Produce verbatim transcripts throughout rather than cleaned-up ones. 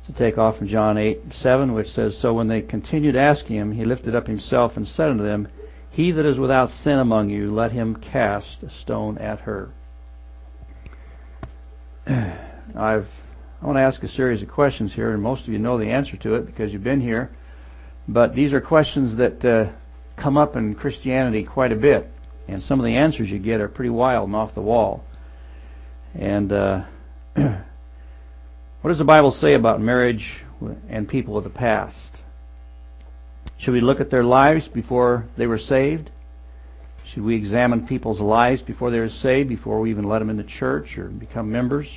to take off from John eight seven, which says, "So when they continued asking him, he lifted up himself and said unto them, He that is without sin among you, let him cast a stone at her." I've, I want to ask a series of questions here, and most of you know the answer to it because you've been here. But these are questions that uh, come up in Christianity quite a bit, and some of the answers you get are pretty wild and off the wall. And uh, what does the Bible say about marriage and people of the past? Should we look at their lives before they were saved? Should we examine people's lives before they were saved, before we even let them into church or become members?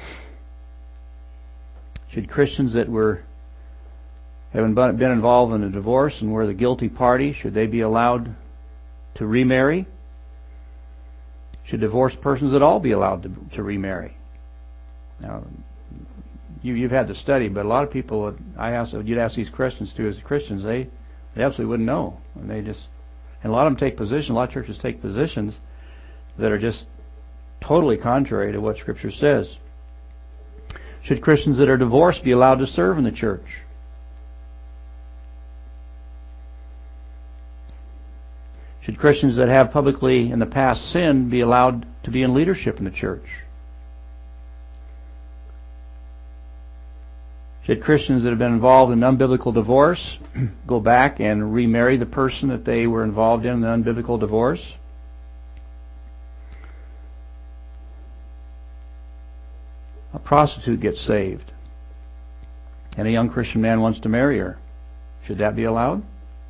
Should Christians that were having been involved in a divorce and were the guilty party, should they be allowed to remarry? Should divorced persons at all be allowed to, to remarry? Now, you, you've had to study, but a lot of people, I ask, you'd ask these questions to as Christians, they, they absolutely wouldn't know. And they just, and a lot of them take positions, a lot of churches take positions that are just totally contrary to what Scripture says. Should Christians that are divorced be allowed to serve in the church? Should Christians that have publicly in the past sinned be allowed to be in leadership in the church? Should Christians that have been involved in unbiblical divorce go back and remarry the person that they were involved in the unbiblical divorce? A prostitute gets saved, and a young Christian man wants to marry her. Should that be allowed?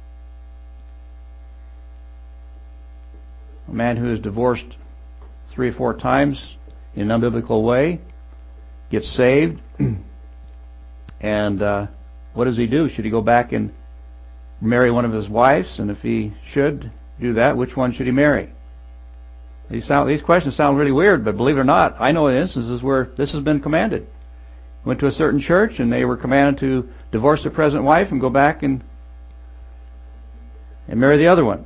A man who is divorced three or four times in an unbiblical way gets saved, and uh, what does he do? Should he go back and marry one of his wives? And if he should do that, which one should he marry? These, sound, these questions sound really weird, but believe it or not, I know instances where this has been commanded. Went to a certain church and they were commanded to divorce their present wife and go back and and marry the other one.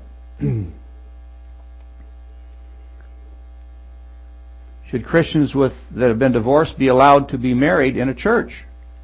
Should Christians with that have been divorced be allowed to be married in a church?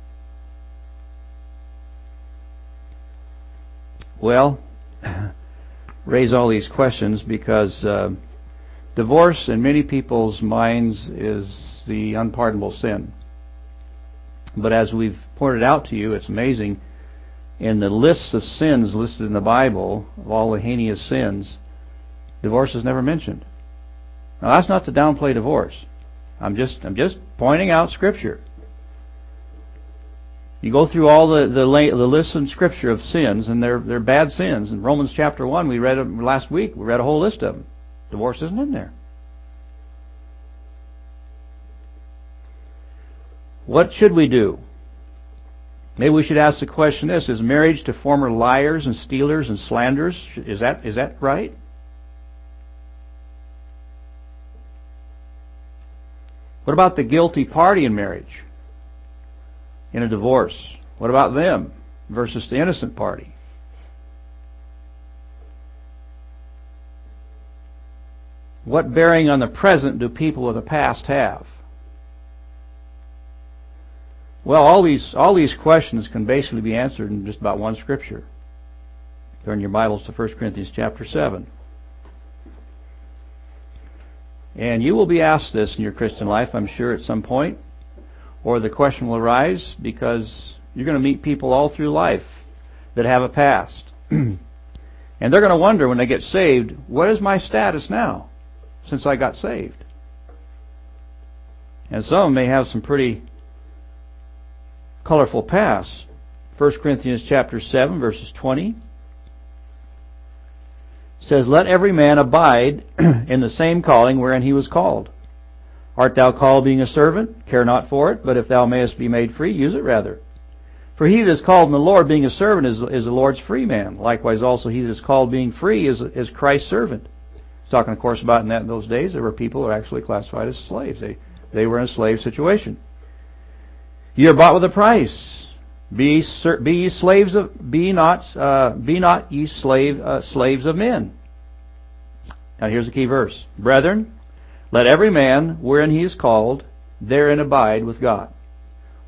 Well, raise all these questions because uh, divorce in many people's minds is the unpardonable sin. But as we've pointed out to you, it's amazing. In the lists of sins listed in the Bible, of all the heinous sins, divorce is never mentioned. Now that's not to downplay divorce. I'm just I'm just pointing out Scripture. You go through all the the, the lists in Scripture of sins, and they're they're bad sins. In Romans chapter one, we read them last week. We read a whole list of them. Divorce isn't in there. What should we do? Maybe we should ask the question this: is marriage to former liars and stealers and slanderers, is that is that right? What about the guilty party in marriage? In a divorce? What about them versus the innocent party? What bearing on the present do people of the past have? Well, all these all these questions can basically be answered in just about one scripture. Turn your Bibles to First Corinthians chapter seven. And you will be asked this in your Christian life, I'm sure, at some point. Or the question will arise because you're going to meet people all through life that have a past. And they're going to wonder when they get saved, what is my status now since I got saved? And some may have some pretty colorful pasts. First Corinthians chapter seven, verses twenty says, "Let every man abide in the same calling wherein he was called. Art thou called being a servant? Care not for it, but if thou mayest be made free, use it rather. For he that is called in the Lord being a servant is, is the Lord's free man. Likewise also he that is called being free is, is Christ's servant." He's talking, of course, about in, that, in those days there were people who were actually classified as slaves. They, they were in a slave situation. "Ye are bought with a price. Be, be ye slaves of, be not, uh, be not ye slave, uh, slaves of men." Now here's the key verse. "Brethren, let every man, wherein he is called, therein abide with God.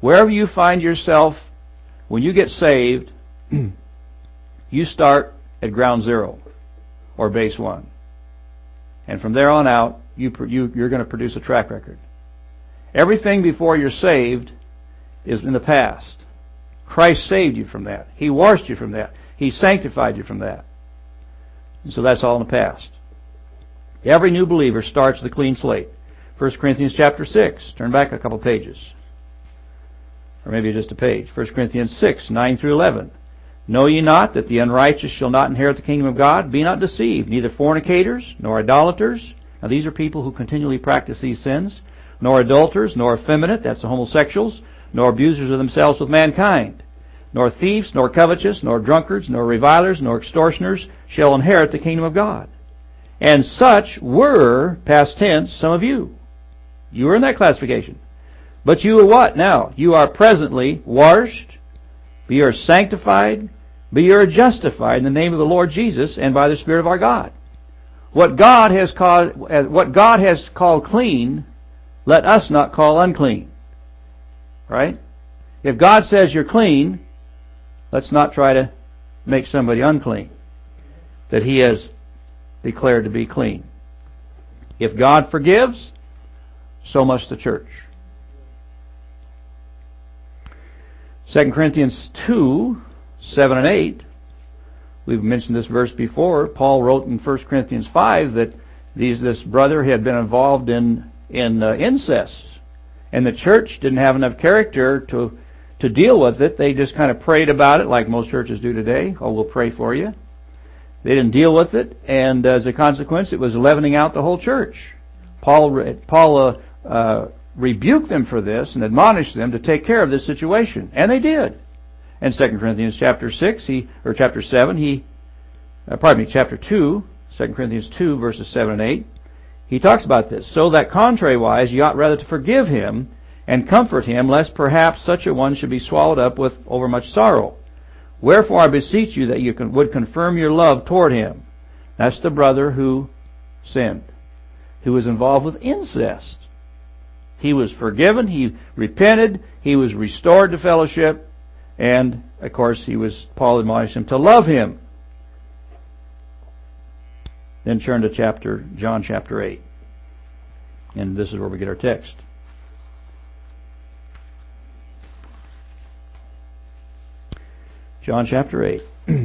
Wherever you find yourself, when you get saved, you start at ground zero or base one. And from there on out, you, you, you're going to produce a track record. Everything before you're saved is in the past. Christ saved you from that. He washed you from that. He sanctified you from that. And so that's all in the past. Every new believer starts with a clean slate. First Corinthians chapter six. Turn back a couple pages. Or maybe just a page. First Corinthians six, nine through eleven. Know ye not that the unrighteous shall not inherit the kingdom of God? Be not deceived. Neither fornicators, nor idolaters. Now these are people who continually practice these sins. Nor adulterers, nor effeminate, that's the homosexuals, nor abusers of themselves with mankind, nor thieves, nor covetous, nor drunkards, nor revilers, nor extortioners shall inherit the kingdom of God. And such were, past tense, some of you. You were in that classification. But you are what now? You are presently washed, but you are sanctified, but you are justified in the name of the Lord Jesus and by the Spirit of our God. What God has called, what God has called clean, let us not call unclean. Right? If God says you're clean, let's not try to make somebody unclean that He has declared to be clean. If God forgives, so must the church. Second Corinthians two, seven and eight. We've mentioned this verse before. Paul wrote in First Corinthians five that these, this brother had been involved in in uh, incest, and the church didn't have enough character to to deal with it. They just kind of prayed about it, like most churches do today. Oh, we'll pray for you. They didn't deal with it, and as a consequence, it was leavening out the whole church. Paul Paul uh, uh, rebuked them for this and admonished them to take care of this situation, and they did. In Second Corinthians chapter six, he or chapter seven, he uh, pardon me, chapter two, Second Corinthians two, verses seven and eight. He talks about this. So that contrariwise ye ought rather to forgive him and comfort him, lest perhaps such a one should be swallowed up with overmuch sorrow. Wherefore I beseech you that you can, would confirm your love toward him. That's the brother who sinned, who was involved with incest. He was forgiven, he repented, he was restored to fellowship, and of course he was, Paul admonished him to love him. Then turn to chapter John chapter eight. And this is where we get our text. John chapter eight.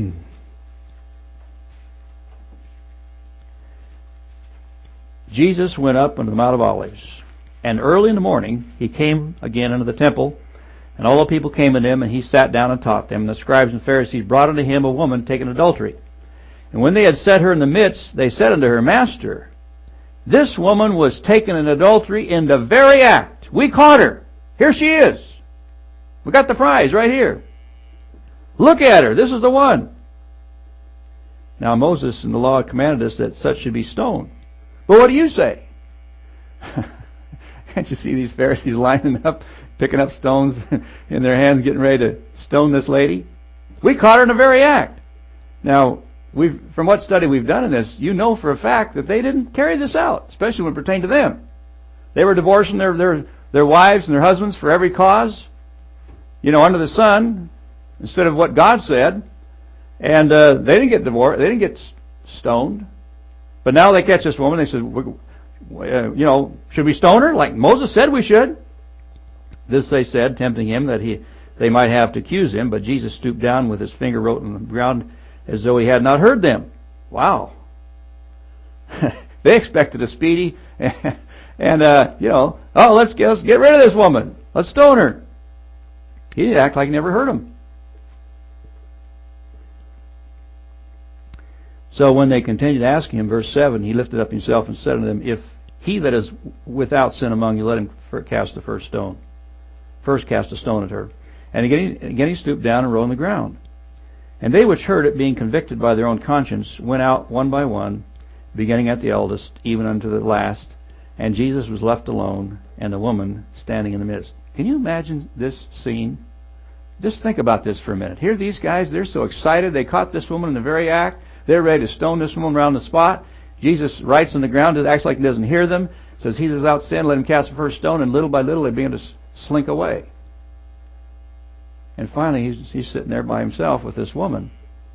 Jesus went up unto the Mount of Olives, and early in the morning he came again into the temple, and all the people came unto him, and he sat down and taught them. And the scribes and Pharisees brought unto him a woman taken in adultery. And when they had set her in the midst, they said unto her, Master, this woman was taken in adultery in the very act. We caught her. Here she is. We got the prize right here. Look at her. This is the one. Now Moses in the law commanded us that such should be stoned. But what do you say? Can't you see these Pharisees lining up, picking up stones in their hands, getting ready to stone this lady? We caught her in the very act. Now, We've, from what study we've done in this, you know for a fact that they didn't carry this out, especially when it pertained to them. They were divorcing their their their wives and their husbands for every cause, you know, under the sun, instead of what God said. And uh, they didn't get divorced. They didn't get stoned. But now they catch this woman. They said, uh, you know, should we stone her? Like Moses said we should. This they said, tempting him that he they might have to accuse him. But Jesus stooped down with his finger wrote on the ground, as though he had not heard them. Wow. They expected a speedy, and, uh, you know, oh, let's get, let's get rid of this woman. Let's stone her. He didn't act like he never heard them. So when they continued asking him, verse seven, he lifted up himself and said unto them, If he that is without sin among you, let him cast the first stone. First cast a stone at her. And again, again he stooped down and wrote on the ground. And they which heard it, being convicted by their own conscience, went out one by one, beginning at the eldest, even unto the last. And Jesus was left alone, and the woman standing in the midst. Can you imagine this scene? Just think about this for a minute. Here these guys, they're so excited. They caught this woman in the very act. They're ready to stone this woman around the spot. Jesus writes on the ground, acts like he doesn't hear them. Says, he that is without sin, let him cast the first stone. And little by little, they begin to slink away. And finally, he's, he's sitting there by himself with this woman.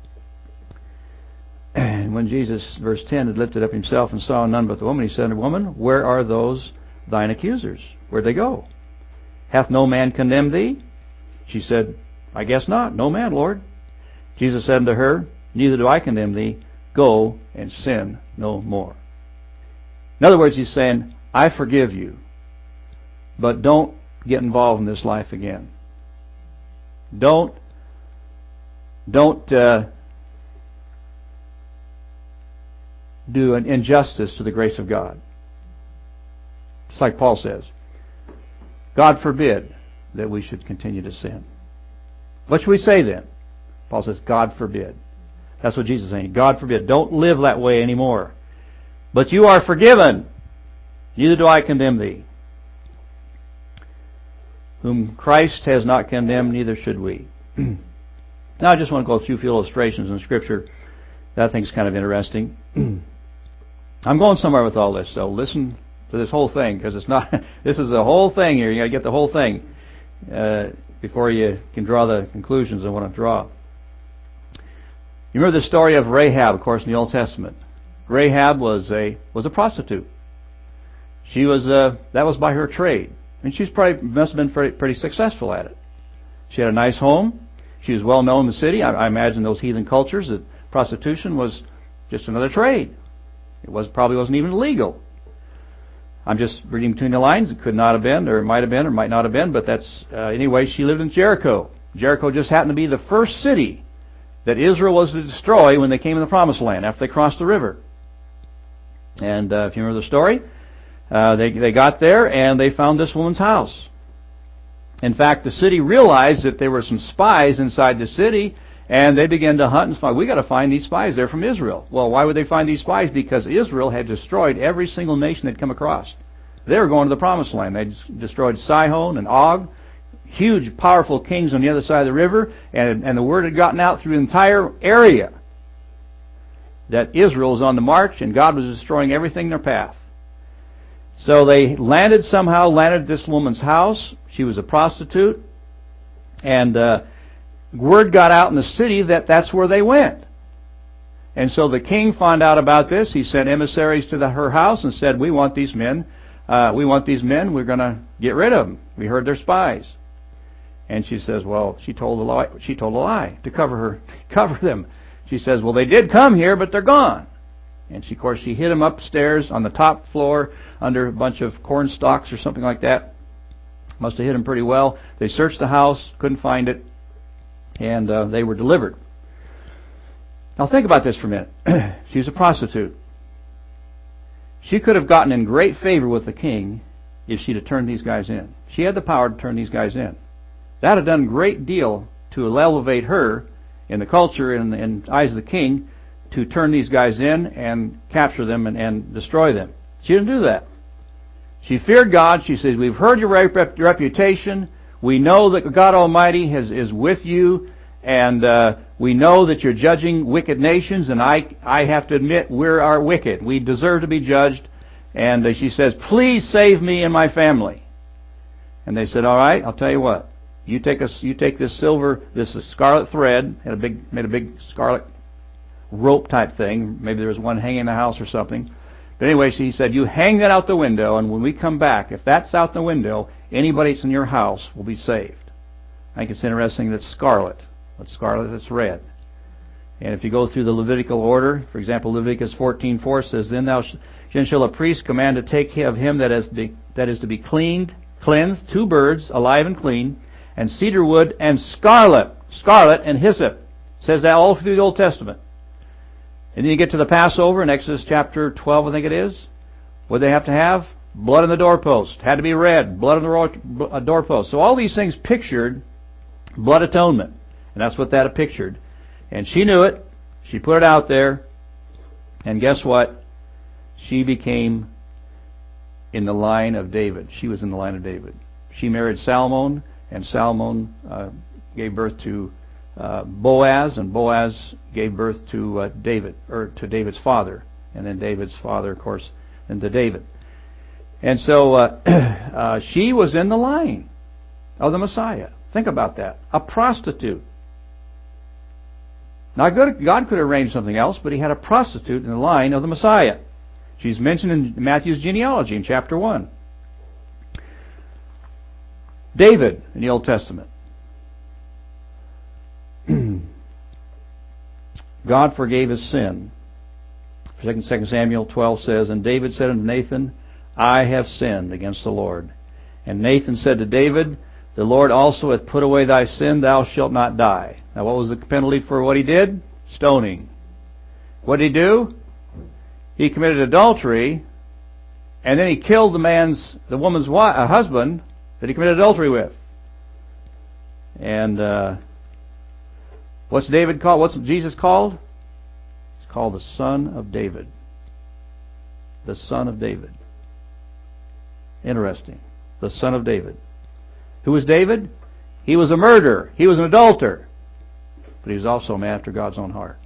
And when Jesus, verse ten, had lifted up himself and saw none but the woman, he said, Woman, where are those thine accusers? Where'd they go? Hath no man condemned thee? She said, I guess not. No man, Lord. Jesus said unto her, Neither do I condemn thee. Go and sin no more. In other words, he's saying, I forgive you, but don't get involved in this life again. Don't, don't uh, do an injustice to the grace of God. Just like Paul says, God forbid that we should continue to sin. What should we say then? Paul says, God forbid. That's what Jesus is saying. God forbid. Don't live that way anymore. But you are forgiven. Neither do I condemn thee. Whom Christ has not condemned, neither should we. Now I just want to go through a few illustrations in Scripture that I think is kind of interesting. I'm going somewhere with all this, so listen to this whole thing, because it's not. This is the whole thing here. You got to get the whole thing uh, before you can draw the conclusions I want to draw. You remember the story of Rahab, of course, in the Old Testament. Rahab was a was a prostitute. She was uh, that was by her trade, and she's probably must have been pretty, pretty successful at it. She had a nice home. She was well known in the city. I, I imagine those heathen cultures that prostitution was just another trade. It was probably wasn't even legal. I'm just reading between the lines. It could not have been, or it might have been, or might not have been. But that's uh, anyway. She lived in Jericho. Jericho just happened to be the first city that Israel was to destroy when they came in the Promised Land after they crossed the river. And uh, if you remember the story, uh, they they got there and they found this woman's house. In fact, the city realized that there were some spies inside the city, and they began to hunt and find. We got to find these spies. They're from Israel. Well, why would they find these spies? Because Israel had destroyed every single nation they'd come across. They were going to the Promised Land. They destroyed Sihon and Og, huge, powerful kings on the other side of the river, and and the word had gotten out through the entire area that Israel was on the march and God was destroying everything in their path. So they landed somehow, landed at this woman's house. She was a prostitute. And uh, word got out in the city that that's where they went. And so the king found out about this. He sent emissaries to the, her house and said, we want these men. Uh, we want these men. We're going to get rid of them. We heard they're spies. And she says, well, she told a lie. She told a lie to cover her, cover them. She says, well, they did come here, but they're gone. And she, of course, she hid them upstairs on the top floor under a bunch of corn stalks or something like that. Must have hid them pretty well. They searched the house, couldn't find it, and uh, they were delivered. Now think about this for a minute. She was a prostitute. She could have gotten in great favor with the king if she'd have turned these guys in. She had the power to turn these guys in. That would have done a great deal to elevate her in the culture and in the eyes of the king to turn these guys in and capture them and, and destroy them. She didn't do that. She feared God. She says, we've heard your rep- reputation. We know that God Almighty has, is with you, and uh, we know that you're judging wicked nations, and I, I have to admit we are wicked. We deserve to be judged. And uh, she says, please save me and my family. And they said, all right, I'll tell you what. You take us. You take this silver, this scarlet thread, had a big, made a big scarlet rope type thing. Maybe there was one hanging in the house or something. But anyway, she said, you hang that out the window, and when we come back, if that's out the window, anybody that's in your house will be saved. I think it's interesting that it's scarlet. But scarlet, it's red. And if you go through the Levitical order, for example, Leviticus fourteen four says, Then thou then shall a priest command to take of him that is, be, that is to be cleaned, cleansed, two birds, alive and clean, and cedar wood, and scarlet, scarlet and hyssop. It says that all through the Old Testament. And then you get to the Passover in Exodus chapter twelve, I think it is. What did they have to have? Blood on the doorpost. Had to be red. Blood on the doorpost. So all these things pictured blood atonement. And that's what that pictured. And she knew it. She put it out there. And guess what? She became in the line of David. She was in the line of David. She married Salmon. And Salmon uh, gave birth to uh, Boaz, and Boaz gave birth to uh, David, or to David's father, and then David's father, of course, and to David. And so uh, uh, she was in the line of the Messiah. Think about that. A prostitute. Now, God could arrange something else, but he had a prostitute in the line of the Messiah. She's mentioned in Matthew's genealogy in chapter one. David in the Old Testament. God forgave his sin. Second Samuel twelve says, And David said unto Nathan, I have sinned against the Lord. And Nathan said to David, The Lord also hath put away thy sin, thou shalt not die. Now what was the penalty for what he did? Stoning. What did he do? He committed adultery, and then he killed the man's, the woman's wife, uh, husband that he committed adultery with. And uh, what's David called? What's Jesus called? He's called the Son of David. The Son of David. Interesting. The Son of David. Who was David? He was a murderer. He was an adulterer. But he was also a man after God's own heart.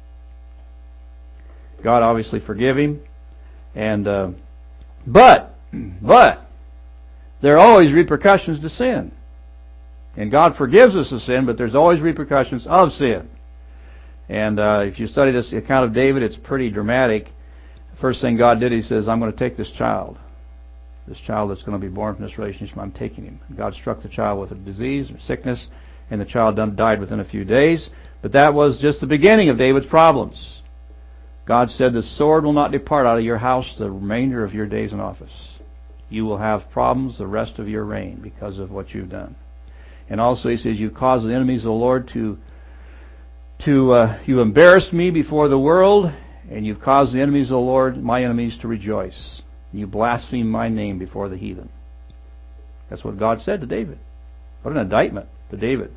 God obviously forgive him. And uh, but, but, there are always repercussions to sin. And God forgives us of sin, but there's always repercussions of sin. And uh, if you study this account of David, it's pretty dramatic. The first thing God did, he says, I'm going to take this child. This child that's going to be born from this relationship, I'm taking him. And God struck the child with a disease or sickness, and the child died within a few days. But that was just the beginning of David's problems. God said, the sword will not depart out of your house the remainder of your days in office. You will have problems the rest of your reign because of what you've done. And also he says, you caused the enemies of the Lord to, to uh, you embarrassed me before the world, and you've caused the enemies of the Lord, my enemies, to rejoice. You blaspheme my name before the heathen. That's what God said to David. What an indictment to David.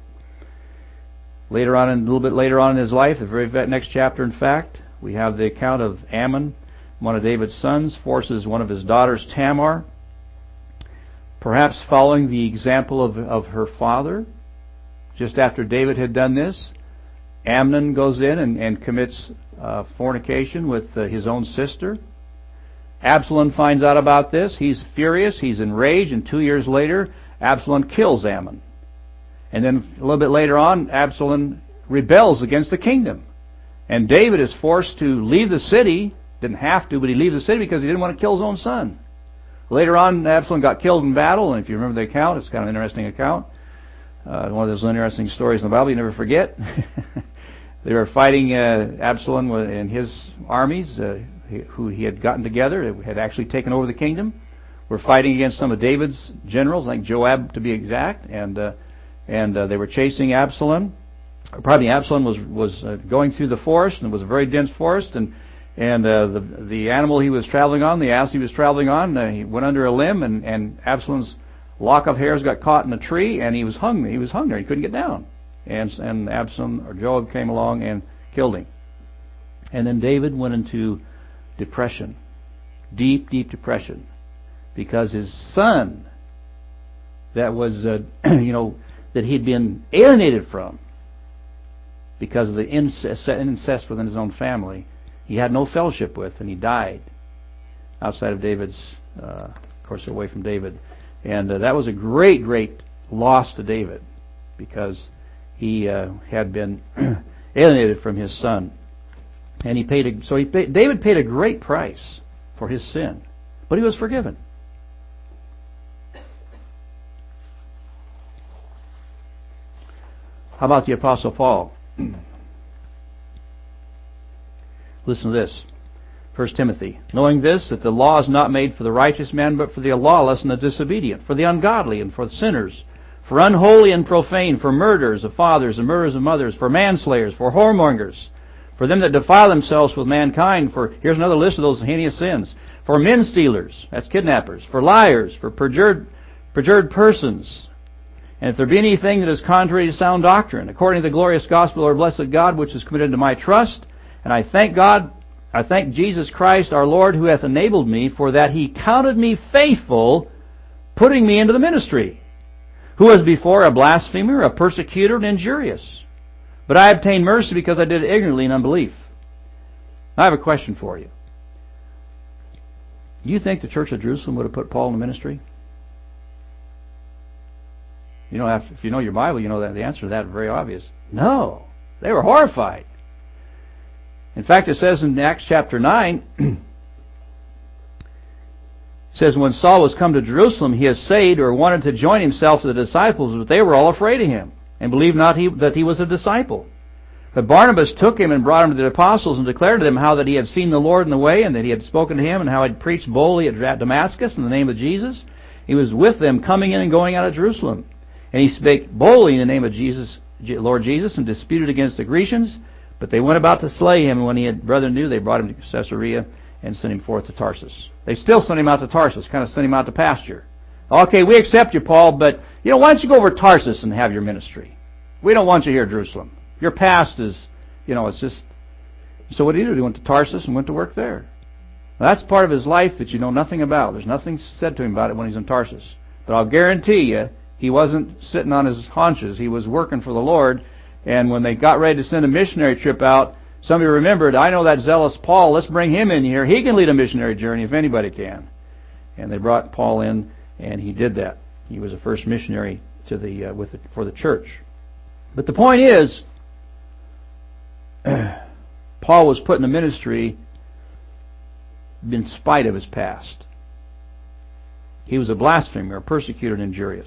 Later on, a little bit later on in his life, the very next chapter, in fact, we have the account of Ammon, one of David's sons, forces one of his daughters, Tamar, perhaps following the example of, of her father. Just after David had done this, Amnon goes in and, and commits uh, fornication with uh, his own sister. Absalom finds out about this. He's furious. He's enraged. And two years later, Absalom kills Ammon. And then a little bit later on, Absalom rebels against the kingdom. And David is forced to leave the city. Didn't have to, but he leaves the city because he didn't want to kill his own son. Later on, Absalom got killed in battle. And if you remember the account, it's kind of an interesting account. Uh, one of those interesting stories in the Bible you never forget. They were fighting uh, Absalom and his armies, uh, who he had gotten together, had actually taken over the kingdom. Were fighting against some of David's generals, like Joab to be exact, and uh, and uh, they were chasing Absalom. Probably Absalom was was uh, going through the forest, and it was a very dense forest, and and uh, the the animal he was traveling on, the ass he was traveling on, uh, he went under a limb, and and Absalom's lock of hairs got caught in a tree, and he was hung. He was hung there. He couldn't get down. And and Absalom or Joab came along and killed him. And then David went into depression, deep, deep depression, because his son, that was uh, you know that he'd been alienated from because of the incest, incest within his own family, he had no fellowship with, and he died outside of David's, uh, of course, away from David. And uh, that was a great, great loss to David, because he uh, had been alienated from his son, and he paid. A, so he paid, David paid a great price for his sin, but he was forgiven. How about the Apostle Paul? Listen to this. First Timothy, knowing this, that the law is not made for the righteous man, but for the lawless and the disobedient, for the ungodly and for the sinners, for unholy and profane, for murderers of fathers and murderers of mothers, for manslayers, for whoremongers, for them that defile themselves with mankind, for, here's another list of those heinous sins, for men stealers, that's kidnappers, for liars, for perjured, perjured persons. And if there be anything that is contrary to sound doctrine, according to the glorious gospel of our blessed God, which is committed to my trust, and I thank God, I thank Jesus Christ our Lord, who hath enabled me, for that he counted me faithful, putting me into the ministry, who was before a blasphemer, a persecutor, and injurious. But I obtained mercy because I did it ignorantly in unbelief. Now I have a question for you. Do you think the Church of Jerusalem would have put Paul in the ministry? You know, if you know your Bible, you know that the answer to that is very obvious. No. They were horrified. In fact, it says in Acts chapter nine, it says, when Saul was come to Jerusalem, he essayed or wanted to join himself to the disciples, but they were all afraid of him, and believed not he, that he was a disciple. But Barnabas took him and brought him to the apostles, and declared to them how that he had seen the Lord in the way, and that he had spoken to him, and how he had preached boldly at Damascus in the name of Jesus. He was with them coming in and going out of Jerusalem. And he spake boldly in the name of Jesus, Lord Jesus, and disputed against the Grecians. But they went about to slay him, and when he had brethren knew, they brought him to Caesarea and sent him forth to Tarsus. They still sent him out to Tarsus, kind of sent him out to pasture. Okay, we accept you, Paul, but you know, why don't you go over to Tarsus and have your ministry? We don't want you here at Jerusalem. Your past is, you know, it's just... So what did he do? He went to Tarsus and went to work there. Now, that's part of his life that you know nothing about. There's nothing said to him about it when he's in Tarsus. But I'll guarantee you, he wasn't sitting on his haunches. He was working for the Lord. And when they got ready to send a missionary trip out, somebody remembered, I know that zealous Paul, let's bring him in here. He can lead a missionary journey if anybody can. And they brought Paul in, and he did that. He was the first missionary to the uh, with the, for the church. But the point is, Paul was put in the ministry in spite of his past. He was a blasphemer, a persecutor, and injurious.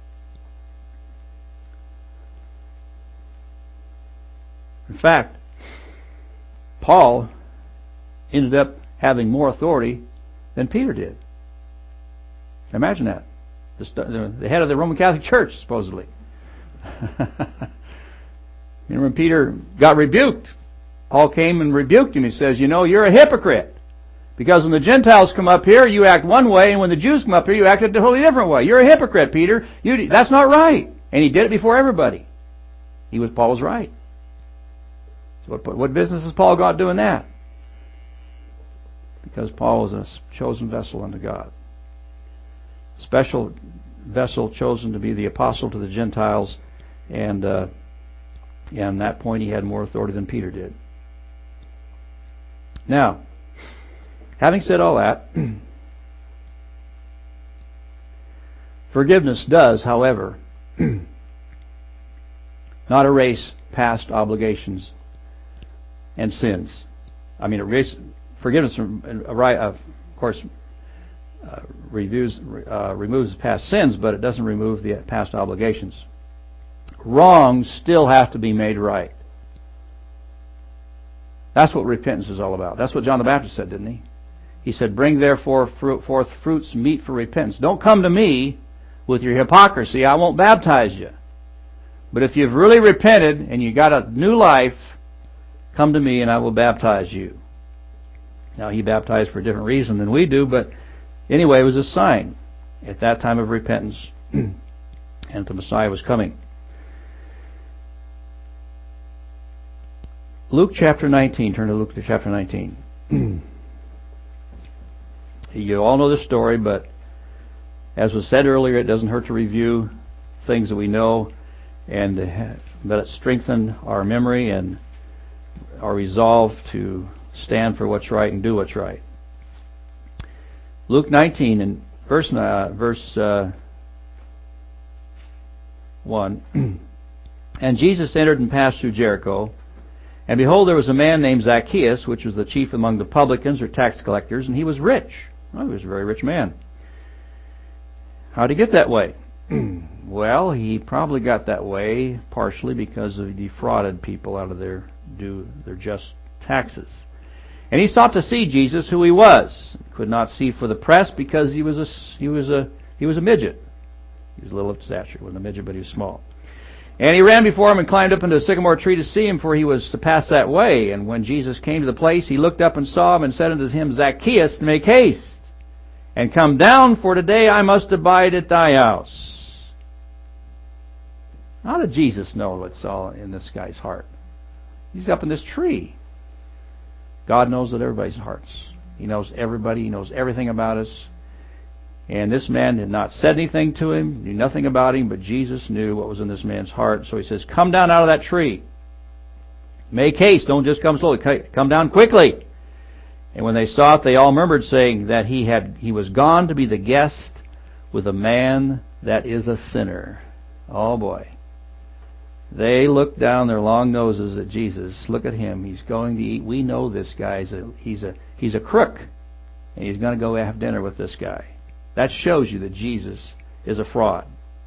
In fact, Paul ended up having more authority than Peter did. Imagine that. The, the head of the Roman Catholic Church, supposedly. You know, when Peter got rebuked, Paul came and rebuked him. He says, you know, you're a hypocrite. Because when the Gentiles come up here, you act one way, and when the Jews come up here, you act a totally different way. You're a hypocrite, Peter. You, that's not right. And he did it before everybody. He was Paul was right. So what, what business has Paul got doing that? Because Paul was a chosen vessel unto God. Special vessel chosen to be the apostle to the Gentiles, and uh, and at that point he had more authority than Peter did. Now, having said all that, forgiveness does, however, not erase past obligations and sins. I mean, erase, forgiveness, of course, uh, reviews, uh, removes past sins, but it doesn't remove the past obligations. Wrongs still have to be made right. That's what repentance is all about. That's what John the Baptist said, didn't he? He said, bring therefore fruit, forth fruits meet for repentance. Don't come to me with your hypocrisy. I won't baptize you. But if you've really repented and you got a new life, come to me and I will baptize you. Now, he baptized for a different reason than we do, but anyway, it was a sign at that time of repentance and the Messiah was coming. Luke chapter nineteen. Turn to Luke to chapter nineteen. You all know the story, but as was said earlier, it doesn't hurt to review things that we know, and let it strengthen our memory and our resolve to stand for what's right and do what's right. Luke nineteen and verse uh, verse uh, one. And Jesus entered and passed through Jericho. And behold, there was a man named Zacchaeus, which was the chief among the publicans or tax collectors, and he was rich. Well, he was a very rich man. How did he get that way? Well, he probably got that way partially because he defrauded people out of their due their just taxes. And he sought to see Jesus, who he was. He could not see for the press because he was a he was a he was a midget. He was little of stature. He wasn't a midget, but he was small. And he ran before him and climbed up into a sycamore tree to see him, for he was to pass that way. And when Jesus came to the place, he looked up and saw him and said unto him, Zacchaeus, make haste, and come down, for today I must abide at thy house. How did Jesus know what's all in this guy's heart? He's up in this tree. God knows that everybody's hearts. He knows everybody. He knows everything about us. And this man had not said anything to him, knew nothing about him, but Jesus knew what was in this man's heart. So he says, come down out of that tree. Make haste. Don't just come slowly. Come down quickly. And when they saw it, they all murmured, saying that he had he was gone to be the guest with a man that is a sinner. Oh boy. They look down their long noses at Jesus. Look at him. He's going to eat. We know this guy. He's a, he's a, he's a crook. And he's going to go have dinner with this guy. That shows you that Jesus is a fraud.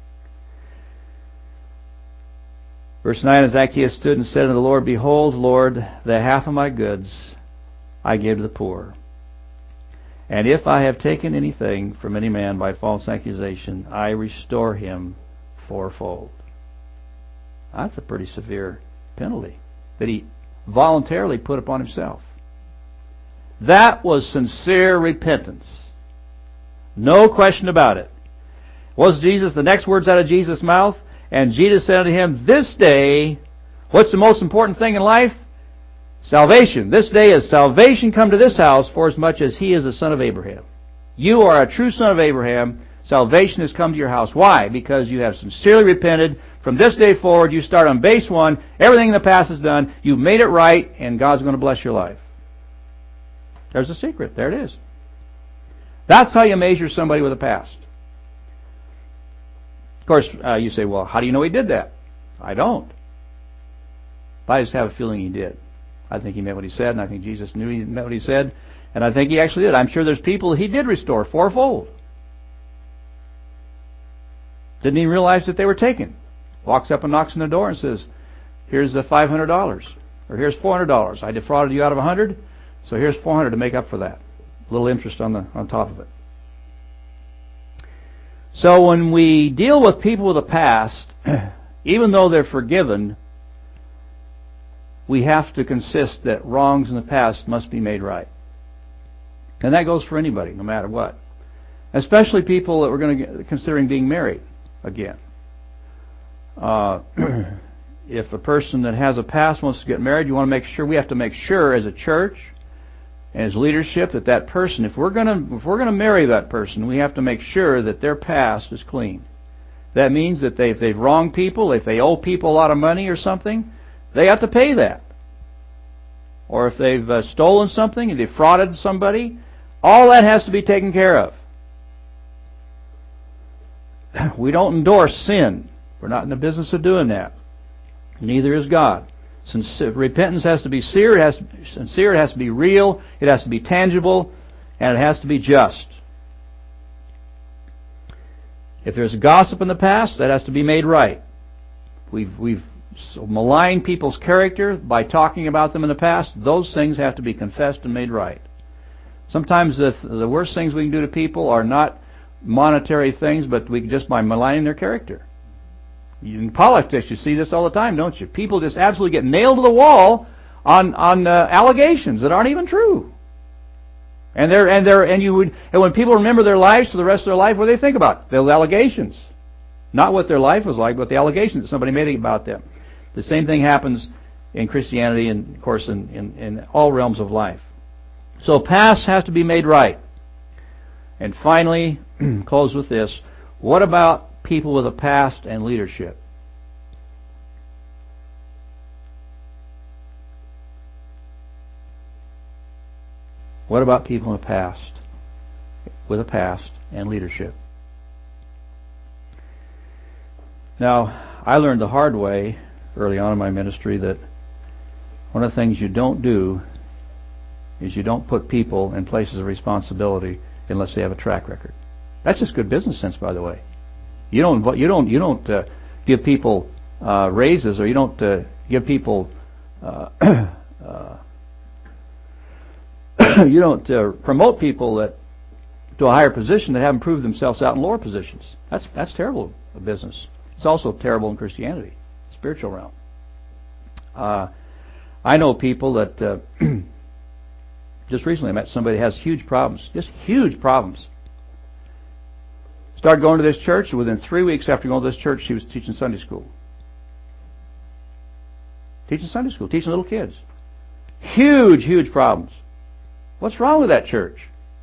Verse nine, as Zacchaeus stood and said unto the Lord, Behold, Lord, the half of my goods I gave to the poor. And if I have taken anything from any man by false accusation, I restore him fourfold. That's a pretty severe penalty that he voluntarily put upon himself. That was sincere repentance. No question about it. Was Jesus, the next words out of Jesus' mouth? And Jesus said unto him, This day, what's the most important thing in life? Salvation. This day is salvation come to this house, for as much as he is a son of Abraham. You are a true son of Abraham. Salvation has come to your house. Why? Because you have sincerely repented. From this day forward, you start on base one. Everything in the past is done. You've made it right, and God's going to bless your life. There's a secret. There it is. That's how you measure somebody with a past. Of course, uh, you say, well, how do you know he did that? I don't. But I just have a feeling he did. I think he meant what he said, and I think Jesus knew he meant what he said, and I think he actually did. I'm sure there's people he did restore fourfold. Didn't even realize that they were taken. Walks up and knocks on the door and says, here's the five hundred dollars, or here's four hundred dollars. I defrauded you out of one hundred dollars, so here's four hundred dollars to make up for that. A little interest on the on top of it. So when we deal with people with a past, even though they're forgiven, we have to consist that wrongs in the past must be made right. And that goes for anybody, no matter what. Especially people that we're going to get, considering being married again. Uh, if a person that has a past wants to get married, you want to make sure, we have to make sure as a church and as leadership that that person, if we're going to if we're going to marry that person, we have to make sure that their past is clean. That means that they, if they've wronged people, if they owe people a lot of money or something, they have to pay that. Or if they've uh, stolen something and defrauded somebody, all that has to be taken care of. We don't endorse sin. We're not in the business of doing that. Neither is God. Sincere, repentance has to be sincere, it has to be sincere, it has to be real, it has to be tangible, and it has to be just. If there's gossip in the past, that has to be made right. We've we've maligned people's character by talking about them in the past. Those things have to be confessed and made right. Sometimes the the worst things we can do to people are not monetary things, but we just by maligning their character. In politics, you see this all the time, don't you? People just absolutely get nailed to the wall on on uh, allegations that aren't even true. And they're and they're and you would and when people remember their lives for the rest of their life, what do they think about? Those allegations, not what their life was like, but the allegations that somebody made about them. The same thing happens in Christianity and, of course, in, in, in all realms of life. So past has to be made right. And finally, close with this: what about people with a past and leadership? What about people in a past, with a past and leadership? Now, I learned the hard way early on in my ministry that one of the things you don't do is you don't put people in places of responsibility unless they have a track record. That's just good business sense, by the way. You don't you don't you don't uh, give people uh, raises, or you don't uh, give people uh, uh, you don't uh, promote people that to a higher position that haven't proved themselves out in lower positions. That's that's terrible business. It's also terrible in Christianity, spiritual realm. Uh, I know people that uh, just recently I met somebody who has huge problems, just huge problems. Started going to this church, and within three weeks after going to this church, she was teaching Sunday school. Teaching Sunday school, teaching little kids. Huge, huge problems. What's wrong with that church?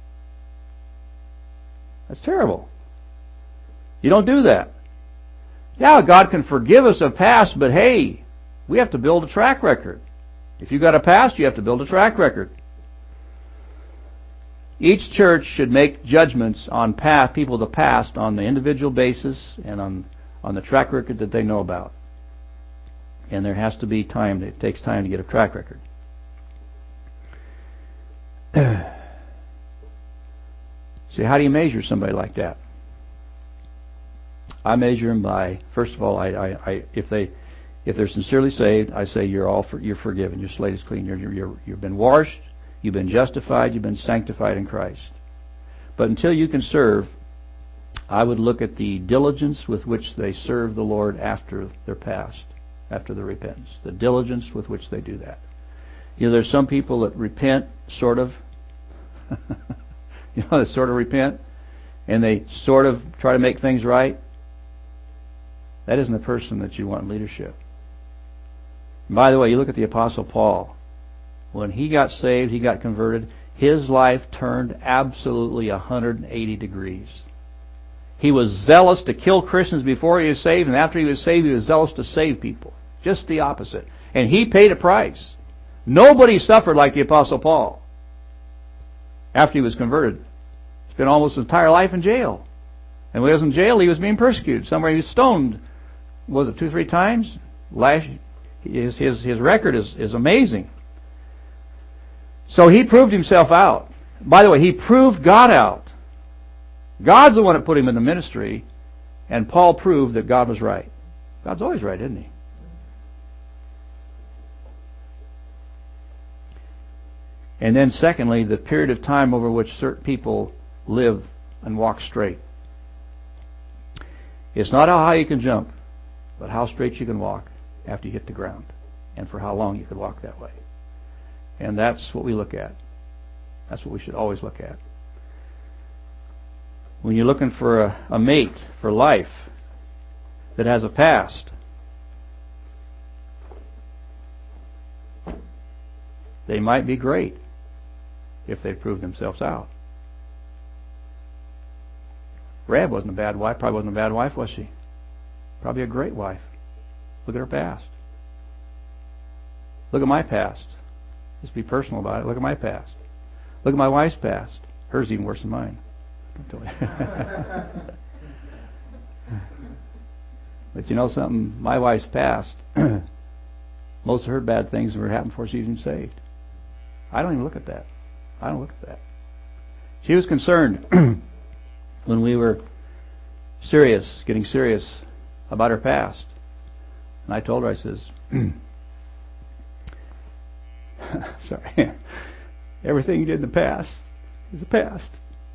That's terrible. You don't do that. Yeah, God can forgive us of past, but hey, we have to build a track record. If you've got a past, you have to build a track record. Each church should make judgments on past, people of the past on the individual basis and on on the track record that they know about. And there has to be time. It takes time to get a track record. See, how do you measure somebody like that? I measure them by, first of all, I, I, I if they if they're sincerely saved, I say you're all for, you're forgiven. Your slate is clean. You're, you're, you've been washed. You've been justified. You've been sanctified in Christ. But until you can serve, I would look at the diligence with which they serve the Lord after their past, after their repentance. The diligence with which they do that. You know, there's some people that repent, sort of. You know, they sort of repent, and they sort of try to make things right. That isn't a person that you want in leadership. And by the way, you look at the Apostle Paul. When he got saved, he got converted, his life turned absolutely one hundred eighty degrees. He was zealous to kill Christians before he was saved, and after he was saved, he was zealous to save people. Just the opposite. And he paid a price. Nobody suffered like the Apostle Paul after he was converted. He spent almost his entire life in jail. And when he was in jail, he was being persecuted. Somewhere he was stoned, was it two, three times? Last, his, his, his record is, is amazing. So he proved himself out. By the way, he proved God out. God's the one that put him in the ministry, and Paul proved that God was right. God's always right, isn't he? And then secondly, the period of time over which certain people live and walk straight. It's not how high you can jump, but how straight you can walk after you hit the ground, and for how long you can walk that way. And that's what we look at. That's what we should always look at. When you're looking for a, a mate for life that has a past, they might be great if they prove themselves out. Rahab wasn't a bad wife. Probably wasn't a bad wife, was she? Probably a great wife. Look at her past. Look at my past. Just be personal about it. Look at my past. Look at my wife's past. Hers even worse than mine. Don't tell me. But you know something? My wife's past, most of her bad things were happened before she was even saved. I don't even look at that. I don't look at that. She was concerned when we were serious, getting serious about her past. And I told her, I says, sorry, everything you did in the past is the past.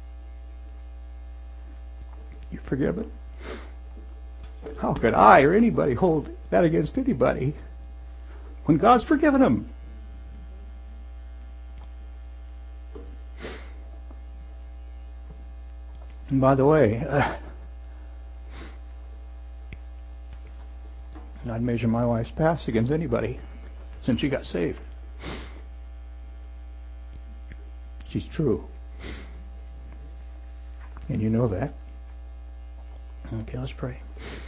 You're forgiven. How could I or anybody hold that against anybody when God's forgiven them? And by the way, uh, I'd measure my wife's past against anybody since she got saved. She's true. And you know that. Okay, let's pray.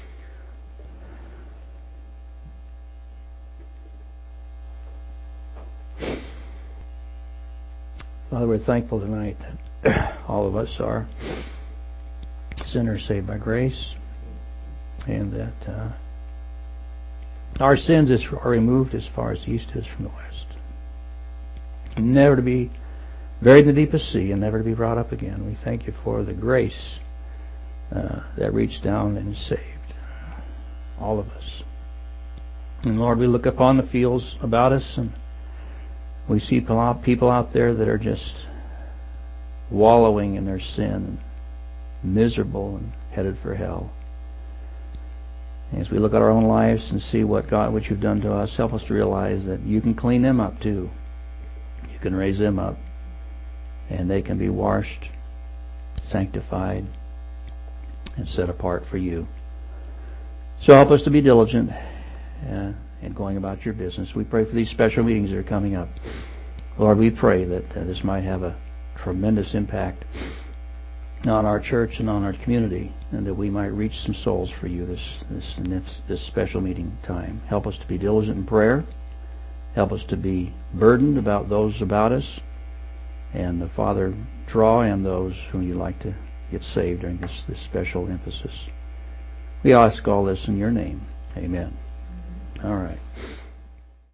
Father, we're thankful tonight that all of us are sinners saved by grace, and that uh, our sins are removed as far as the east is from the west, never to be buried in the deepest sea and never to be brought up again. We thank you for the grace uh, that reached down and saved all of us. And Lord, we look upon the fields about us, and we see people out there that are just wallowing in their sin and miserable and headed for hell. And as we look at our own lives and see what God, what you've done to us, help us to realize that you can clean them up too. You can raise them up, and they can be washed, sanctified, and set apart for you. So help us to be diligent uh, in going about your business. We pray for these special meetings that are coming up. Lord, we pray that uh, this might have a tremendous impact on our church and on our community, and that we might reach some souls for you this this this, this special meeting time. Help us to be diligent in prayer. Help us to be burdened about those about us. And the Father, draw in those whom you'd like to get saved during this, this special emphasis. We ask all this in your name. Amen. All right.